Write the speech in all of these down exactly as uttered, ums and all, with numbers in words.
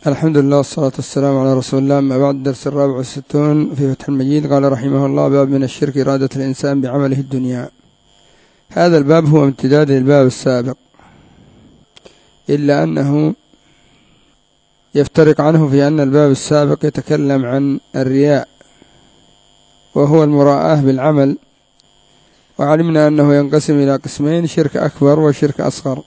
الحمد لله والصلاة والسلام على رسول الله. أما بعد، الدرس الرابع والستون في فتح المجيد. قال رحمه الله: باب من الشرك إرادة الإنسان بعمله الدنيا. هذا الباب هو امتداد للباب السابق، إلا أنه يفترق عنه في أن الباب السابق يتكلم عن الرياء وهو المراءة بالعمل، وعلمنا أنه ينقسم إلى قسمين: شرك أكبر وشرك أصغر.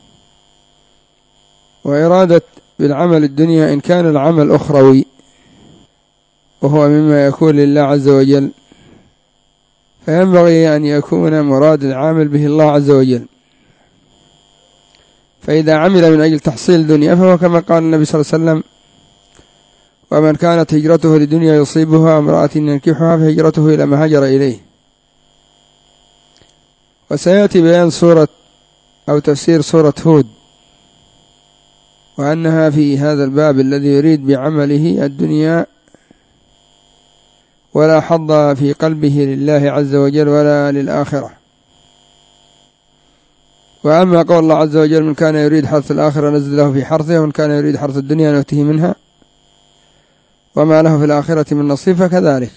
وإرادة بالعمل الدنيا إن كان العمل أخروي وهو مما يكون لله عز وجل، فينبغي أن يكون مراد العامل به الله عز وجل. فإذا عمل من أجل تحصيل دنيا فهو كما قال النبي صلى الله عليه وسلم: ومن كانت هجرته لدنيا يصيبها امرأة ينكحها فهجرته إلى ما هاجر إليه. وسيأتي بيان سورة أو تفسير سورة هود، وأنها في هذا الباب الذي يريد بعمله الدنيا ولا حظ في قلبه لله عز وجل ولا للآخرة. وأما قول الله عز وجل: من كان يريد حرث الآخرة نزل له في حرثه، ومن كان يريد حرث الدنيا نؤته منها وما له في الآخرة من نصيب، فكذلك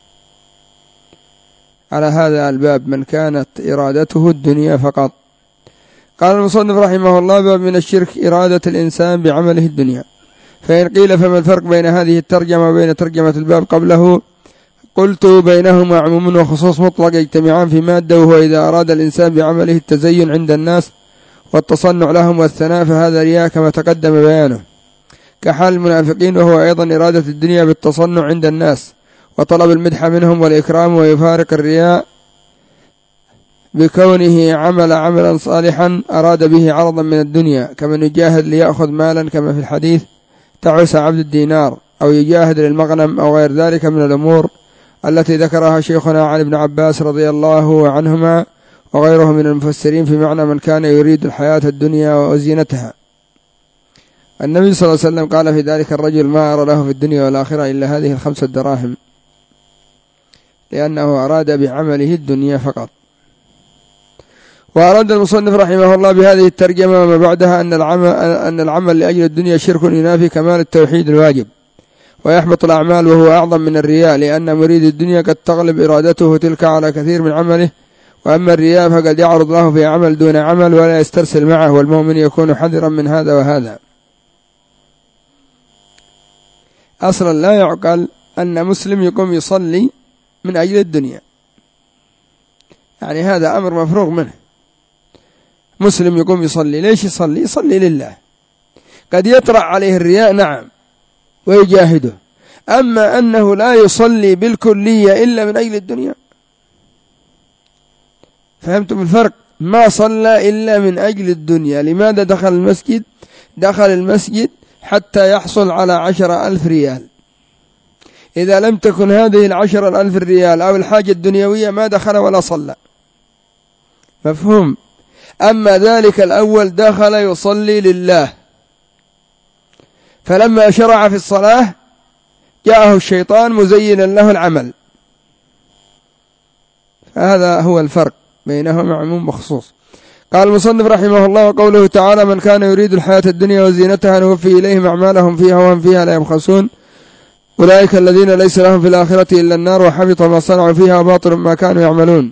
على هذا الباب من كانت إرادته الدنيا فقط. قال المصنف رحمه الله: باب من الشرك إرادة الإنسان بعمله الدنيا. فإن قيل فما الفرق بين هذه الترجمة وبين ترجمة الباب قبله؟ قلت: بينهما عموم وخصوص مطلق يجتمعان في مادة، وهو إذا أراد الإنسان بعمله التزين عند الناس والتصنع لهم والثناء فهذا رياء كما تقدم بيانه، كحال المنافقين، وهو أيضا إرادة الدنيا بالتصنع عند الناس وطلب المدح منهم والإكرام، ويفارق الرياء بكونه عمل عملا صالحا أراد به عرضا من الدنيا، كمن يجاهد ليأخذ مالا كما في الحديث: تعس عبد الدينار، أو يجاهد للمغنم، أو غير ذلك من الأمور التي ذكرها شيخنا عن ابن عباس رضي الله عنهما وغيره من المفسرين في معنى من كان يريد الحياة الدنيا وزينتها. النبي صلى الله عليه وسلم قال في ذلك الرجل: ما أرى له في الدنيا والآخرة إلا هذه الخمسة دراهم، لأنه أراد بعمله الدنيا فقط. وأراد المصنف رحمه الله بهذه الترجمة وما بعدها أن العمل, أن العمل لأجل الدنيا شرك ينافي كمال التوحيد الواجب ويحبط الأعمال، وهو أعظم من الرياء، لأن مريد الدنيا قد تغلب إرادته تلك على كثير من عمله، وأما الرياء فقد يعرض له في عمل دون عمل ولا يسترسل معه، والمؤمن يكون حذرا من هذا وهذا. أصلا لا يعقل أن مسلم يقوم يصلي من أجل الدنيا، يعني هذا أمر مفروغ منه. مسلم يقوم يصلي، ليش يصلي؟ يصلي لله. قد يطرأ عليه الرياء نعم ويجاهده، أما أنه لا يصلي بالكلية إلا من أجل الدنيا. فهمتم الفرق؟ ما صلى إلا من أجل الدنيا. لماذا دخل المسجد؟ دخل المسجد حتى يحصل على عشر ألف ريال. إذا لم تكن هذه العشر الألف الريال أو الحاجة الدنيوية ما دخل ولا صلى. مفهوم؟ أما ذلك الأول دخل يصلي لله، فلما شرع في الصلاة جاءه الشيطان مزينا له العمل. فهذا هو الفرق بينهما عموم وخصوص. قال المصنف رحمه الله: وقوله تعالى: من كان يريد الحياة الدنيا وزينتها نوفي إليهم أعمالهم فيها وهم فيها لا يبخسون أولئك الذين ليس لهم في الآخرة إلا النار وحبط ما صنعوا فيها وباطل ما كانوا يعملون.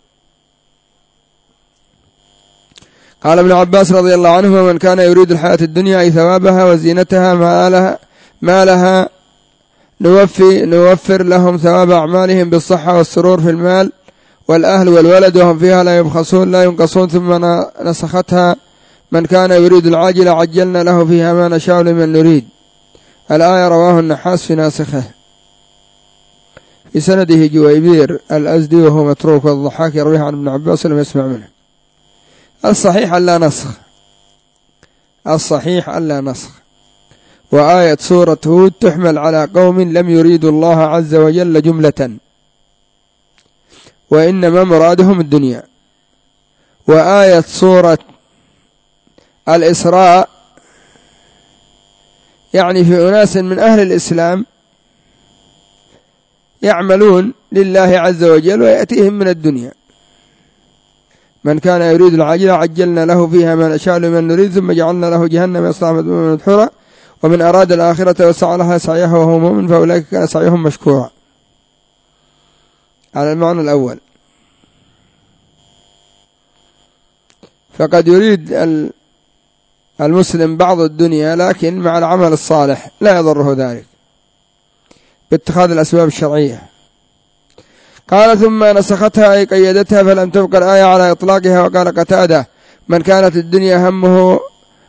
قال ابن عباس رضي الله عنه: من كان يريد الحياة الدنيا أي ثوابها وزينتها ما لها, ما لها نوفي نوفر لهم ثواب أعمالهم بالصحة والسرور في المال والأهل والولد وهم فيها لا يبخسون لا ينقصون. ثم نسختها: من كان يريد العاجلة عجلنا له فيها ما نشاء لمن نريد. الآية رواه النحاس في ناسخه. في سنده جويبير الأزدي وهو متروك، والضحاك يرويه عن ابن عباس ولم يسمع منه. الصحيح ألا نسخ، الصحيح ألا نسخ. وآية سورة هود تحمل على قوم لم يريدوا الله عز وجل جملة، وإنما مرادهم الدنيا. وآية سورة الإسراء يعني في أناس من أهل الإسلام يعملون لله عز وجل ويأتيهم من الدنيا. من كان يريد العاجلة عجلنا له فيها ما نشاء لمن نريد ثم جعلنا له جهنم يصلى مذموما مدحورا ومن أراد الآخرة وسعى لها سعيها وهو مؤمن فأولئك كان سعيهم مشكورا. على المعنى الأول. فقد يريد المسلم بعض الدنيا لكن مع العمل الصالح لا يضره ذلك باتخاذ الأسباب الشرعية. قال ثم نسختها أي قيدتها فلم تبقى الآية على إطلاقها. وقال قتادة من كانت الدنيا همه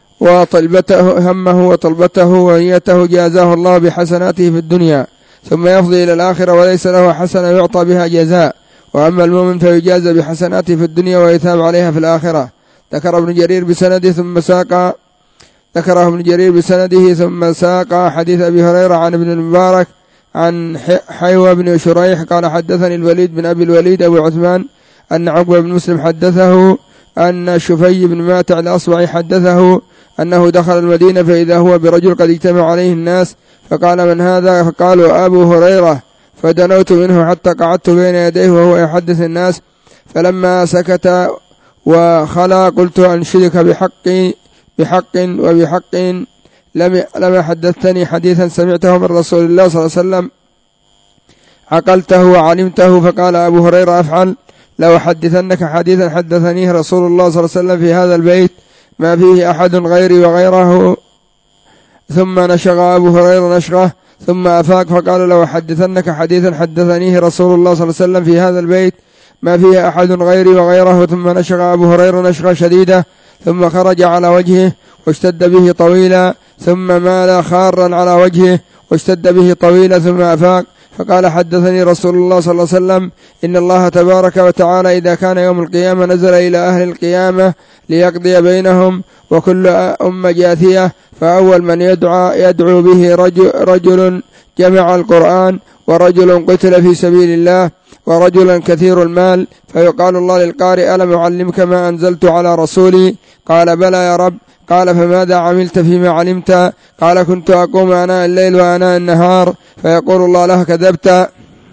وطلبته همه وطلبته ونيته جازاه الله بحسناته في الدنيا ثم يفضي إلى الآخرة وليس له حسنة يعطى بها جزاء. وأما المؤمن فيجازى بحسناته في الدنيا ويثاب عليها في الآخرة. ذكر ابن جرير بسنده ثم ساق ذكره ابن جرير بسنده ثم ساق حديث أبي هريرة عن ابن المبارك عن حيوى بن شريح قال حدثني الوليد بن أبي الوليد أبو عثمان أن عقبة بن مسلم حدثه أن شفي بن ماتع الأصبعي حدثه أنه دخل المدينة فإذا هو برجل قد اجتمع عليه الناس فقال من هذا؟ فقالوا أبو هريرة. فدنوت منه حتى قعدت بين يديه وهو يحدث الناس فلما سكت وخلا قلت أنشدك بحق بحق وبحق لم لم حدثتني حديثا سمعته من رسول الله صلى الله عليه وسلم عقلته وعلمته. فقال أبو هريرة أفعل لو حدثنك حديثا حدثنيه رسول الله صلى الله عليه وسلم في هذا البيت ما فيه أحد غيري وغيره. ثم نشغ أبو هريرة نشغه ثم أفاق فقال لو حدثنك حديثا حدثنيه رسول الله صلى الله عليه وسلم في هذا البيت ما فيه أحد غيري وغيره. ثم نشغ أبو هريرة نشغة شديدة ثم خرج على وجهه واشتد به طويلا ثم مال خارا على وجهه واشتد به طويلا ثم أفاق فقال حدثني رسول الله صلى الله عليه وسلم إن الله تبارك وتعالى إذا كان يوم القيامة نزل إلى أهل القيامة ليقضي بينهم وكل أمة جاثية فأول من يدعو, يدعو به رجل, رجل جمع القرآن ورجل قتل في سبيل الله ورجلا كثير المال فيقال الله للقارئ ألم أعلمك ما أنزلت على رسولي؟ قال بلى يا رب. قال فماذا عملت فيما علمت؟ قال كنت أقوم آناء الليل وآناء النهار فيقول الله له كذبت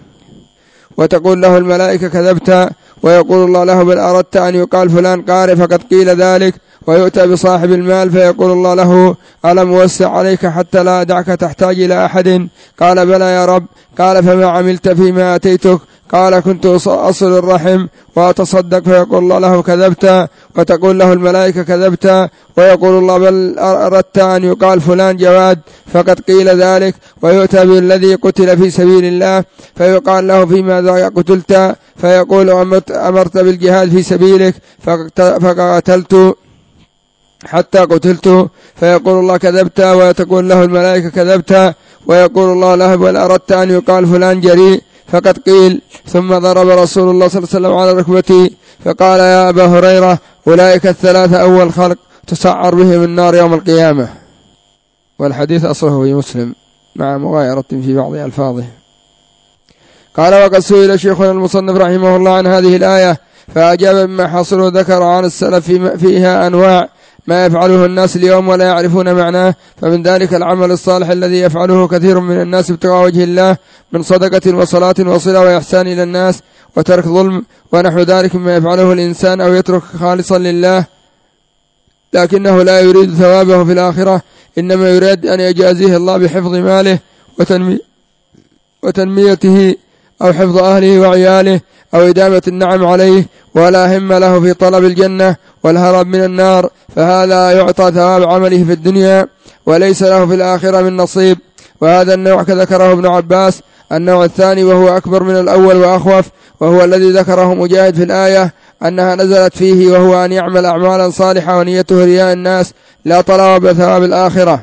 وتقول له الملائكة كذبت ويقول الله له بل أردت أن يقال فلان قارئ فقد قيل ذلك. ويؤتى بصاحب المال فيقول الله له ألم أوسع عليك حتى لا أدعك تحتاج إلى أحد؟ قال بلى يا رب. قال فما عملت فيما أتيتك؟ قال كنت أصل الرحم وأتصدق فيقول الله له كذبت وتقول له الملائكة كذبت ويقول الله بل أردت أن يقال فلان جواد فقد قيل ذلك. ويؤتى بالذي قتل في سبيل الله فيقال له فيما قتلت؟ فيقول أمرت بالجهاد في سبيلك فقتلت حتى قتلت فيقول الله كذبت وتقول له الملائكة كذبت ويقول الله له بل أردت أن يقال فلان جريء فقد قيل. ثم ضرب رسول الله صلى الله عليه وسلم على ركبتي فقال يا أبا هريرة أولئك الثلاثة أول خلق تسعر بهم النار يوم القيامة. والحديث أصله في مسلم مع مغايرة في بعض ألفاظه. قال وقد سئل شيخنا المصنف رحمه الله عن هذه الآية فأجاب بما حصل ذكر عن السلف فيها أنواع ما يفعله الناس اليوم ولا يعرفون معناه. فمن ذلك العمل الصالح الذي يفعله كثير من الناس ابتغاء وجه الله من صدقة وصلاة وصلة وإحسان إلى الناس وترك ظلم ونحو ذلك مما يفعله الإنسان أو يترك خالصا لله لكنه لا يريد ثوابه في الآخرة إنما يريد أن يجازيه الله بحفظ ماله وتنمي وتنميته أو حفظ أهله وعياله أو إدامة النعم عليه ولا هم له في طلب الجنة والهرب من النار فهذا يعطى ثواب عمله في الدنيا وليس له في الآخرة من نصيب. وهذا النوع كذكره ابن عباس. النوع الثاني وهو أكبر من الأول وأخوف وهو الذي ذكره مجاهد في الآية أنها نزلت فيه وهو أن يعمل أعمالا صالحة ونيته رياء الناس لا طلب ثواب الآخرة.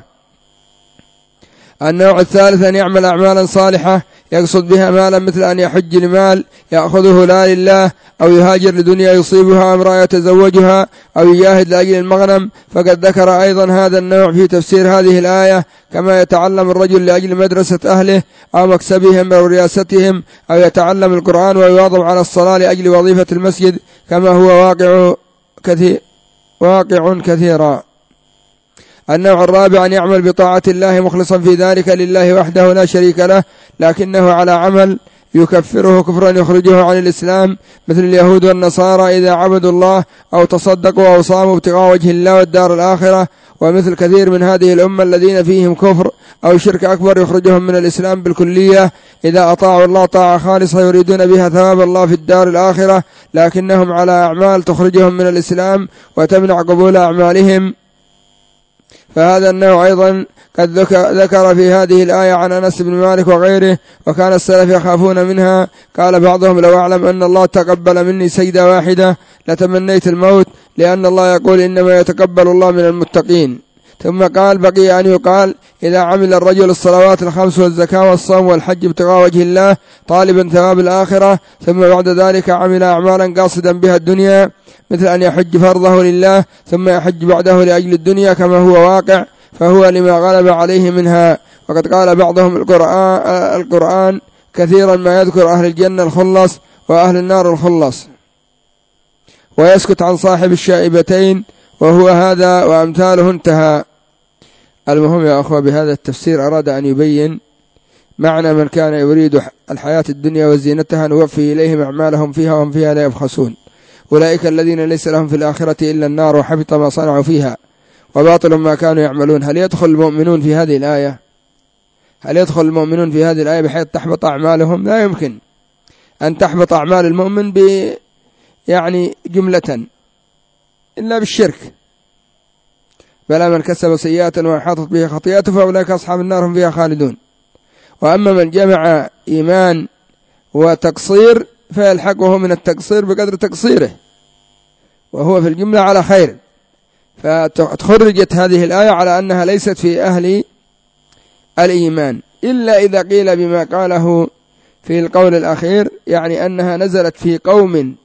النوع الثالث أن يعمل أعمالا صالحة يقصد بها مالا مثل أن يحج لمال يأخذه لا لله أو يهاجر لدنيا يصيبها امرأة يتزوجها أو يجاهد لأجل المغنم. فقد ذكر أيضا هذا النوع في تفسير هذه الآية كما يتعلم الرجل لأجل مدرسة أهله أو مكسبهم أو رياستهم أو يتعلم القرآن ويواظب على الصلاة لأجل وظيفة المسجد كما هو واقع كثير واقع كثيرا. النوع الرابع أن يعمل بطاعة الله مخلصا في ذلك لله وحده لا شريك له لكنه على عمل يكفره كفرا يخرجه عن الإسلام، مثل اليهود والنصارى إذا عبدوا الله أو تصدقوا أو صاموا ابتغاء وجه الله والدار الآخرة، ومثل كثير من هذه الأمة الذين فيهم كفر أو شرك أكبر يخرجهم من الإسلام بالكلية إذا أطاعوا الله طاعة خالصة يريدون بها ثواب الله في الدار الآخرة، لكنهم على أعمال تخرجهم من الإسلام وتمنع قبول أعمالهم. فهذا النوع أيضا قد ذكر في هذه الآية عن أنس بن مالك وغيره، وكان السلف يخافون منها. قال بعضهم: لو أعلم أن الله تقبل مني سجدة واحدة لتمنيت الموت، لأن الله يقول: إنما يتقبل الله من المتقين. ثم قال: بقي أن يقال: إذا عمل الرجل الصلوات الخمس والزكاة والصوم والحج ابتغاء وجه الله طالبا ثواب الآخرة، ثم بعد ذلك عمل أعمالا قاصدا بها الدنيا، مثل أن يحج فرضه لله ثم يحج بعده لأجل الدنيا كما هو واقع، فهو لما غلب عليه منها. وقد قال بعضهم: القرآن, القرآن كثيرا ما يذكر أهل الجنة الخلص وأهل النار الخلص، ويسكت عن صاحب الشائبتين، وهو هذا وأمثاله. انتهى. المهم يا أخوة، بهذا التفسير أراد أن يبين معنى من كان يريد الحياة الدنيا وزينتها نوفي إليهم أعمالهم فيها وهم فيها لا يبخسون، أولئك الذين ليس لهم في الآخرة إلا النار وحبط ما صنعوا فيها وباطل ما كانوا يعملون. هل يدخل المؤمنون في هذه الآية؟ هل يدخل المؤمنون في هذه الآية بحيث تحبط أعمالهم؟ لا يمكن أن تحبط أعمال المؤمن ب يعني جملة إلا بالشرك. بلى من كسب سيئات وحاطت به خطيئته فأولئك أصحاب النار هم فيها خالدون. وأما من جمع إيمان وتقصير فيلحقه من التقصير بقدر تقصيره، وهو في الجملة على خير. فتخرجت هذه الآية على أنها ليست في أهل الإيمان، إلا إذا قيل بما قاله في القول الأخير، يعني أنها نزلت في قوم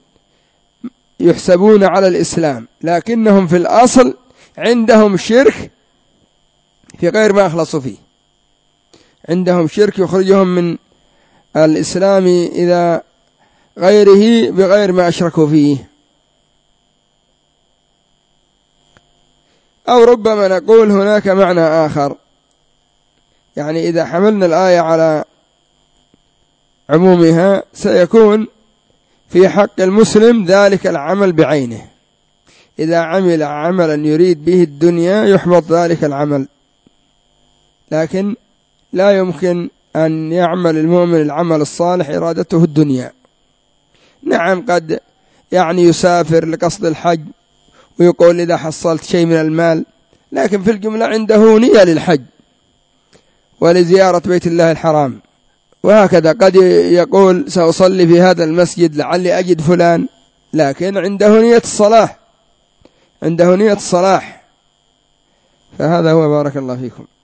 يحسبون على الإسلام لكنهم في الأصل عندهم شرك في غير ما أخلصوا فيه، عندهم شرك يخرجهم من الإسلام إذا غيره بغير ما أشركوا فيه. أو ربما نقول هناك معنى آخر، يعني إذا حملنا الآية على عمومها سيكون في حق المسلم ذلك العمل بعينه، إذا عمل عملا يريد به الدنيا يحبط ذلك العمل، لكن لا يمكن أن يعمل المؤمن العمل الصالح إرادته الدنيا. نعم قد يعني يسافر لقصد الحج ويقول إذا حصلت شيء من المال، لكن في الجملة عنده نية للحج ولزيارة بيت الله الحرام. وهكذا قد يقول سأصلي في هذا المسجد لعلي أجد فلان، لكن عنده نية الصلاح، عنده نية الصلاح. فهذا هو. بارك الله فيكم.